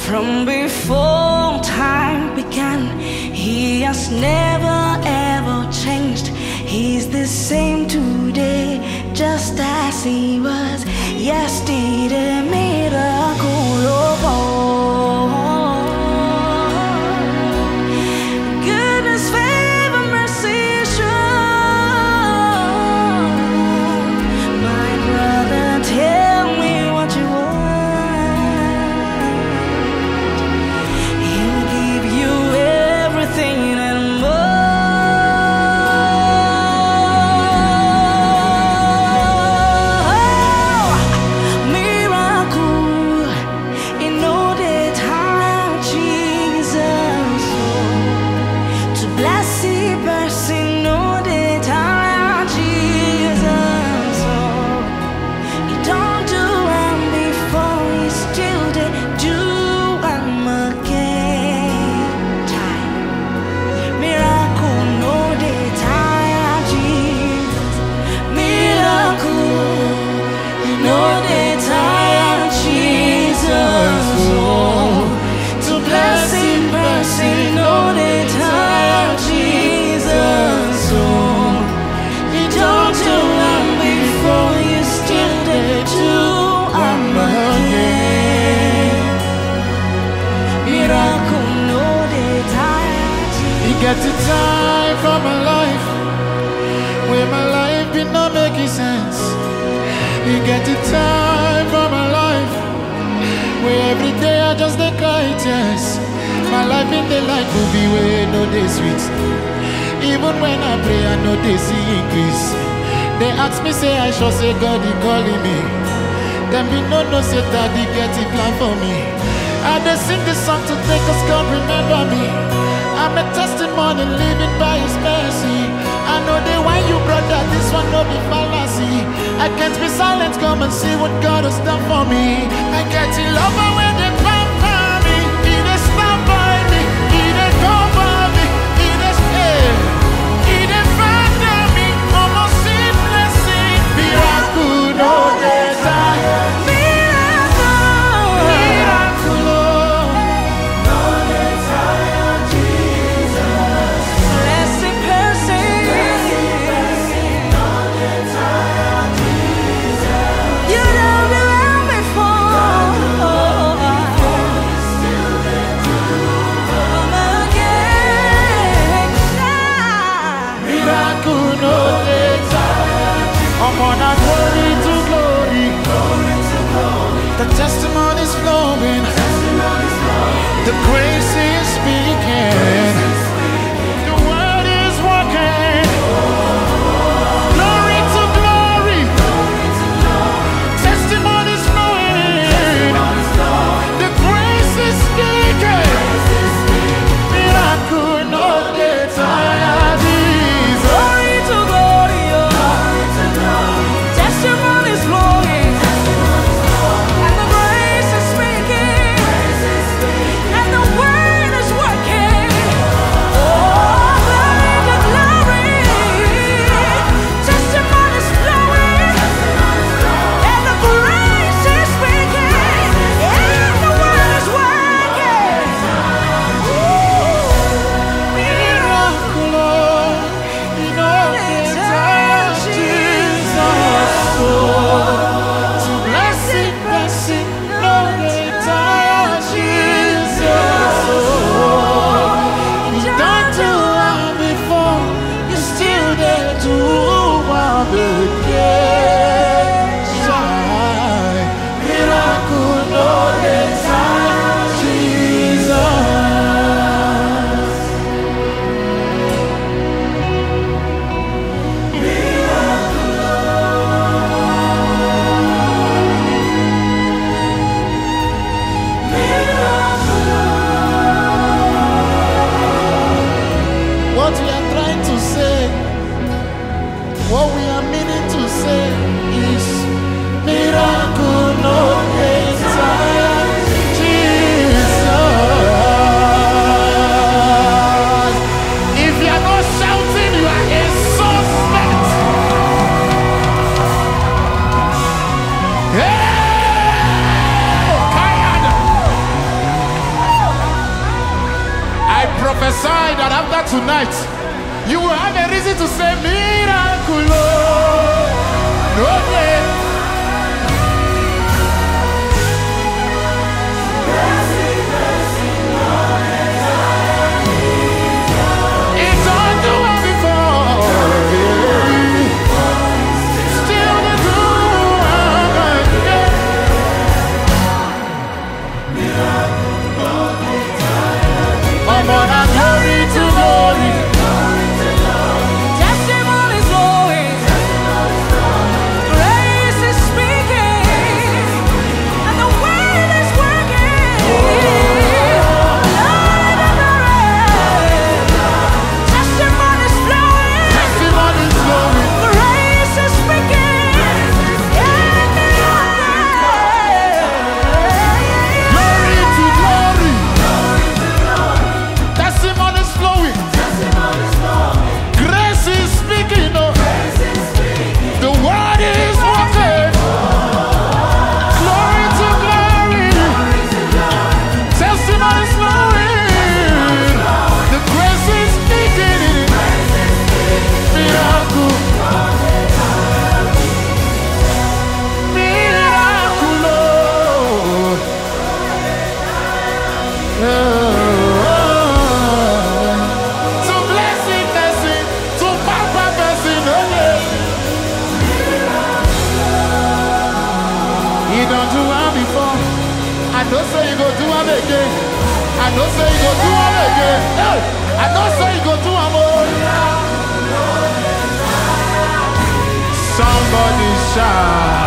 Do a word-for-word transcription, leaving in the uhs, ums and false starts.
From before time began, he has never ever changed. He's the same today, just as he was yesterday. Miracle of all. Goodness, favor, mercy, show. My brother, tell me what you want. He'll give you everything and get the time for my life, where my life be not making sense. You get the time for my life, where every day I just dey cry tears. My life in the light movie where no day sweet. Even when I pray, I know they see increase. They ask me, say I sure say God he calling me. Then we no no say daddy get a plan for me. I just sing this song to take us God remember me. I'm a testimony living by his mercy. I know they want you, brother, this one no be fallacy. I can't be silent, come and see what God has done for me. I get in love when they pamper me. He dey stand by me, he dey cover me, he dey stay, he dey father me. Almost seamlessly, miracle no dey die. Glory to glory, glory to glory. The testimony's flowing, the grace is speaking, the word is working. Glory to glory, testimony's flowing, the grace is speaking. Miracle no dey tire. Glory to glory, testimony is flowing, and the grace is speaking, and the word is working. that after tonight, you will have a reason to say miracle. Okay. It's done to one before. Still the good. I'm on a glory to glory. Testimonies flowing. Grace is speaking. And the word is working. Lord of the rain. Testimonies flowing. Testimonies flowing. Grace is speaking. And the Glory to glory. Testimonies flowing. Grace is speaking. Oh. The word is working. Glory to glory. Testimonies flowing. The grace is speaking. Miracle. Miracle. To blessing, blessing, to papa blessing, oh yeah. He don't do one before. I know say you go do one again. I know say you go do one again. Hey, I know say you go do one more. Somebody shout.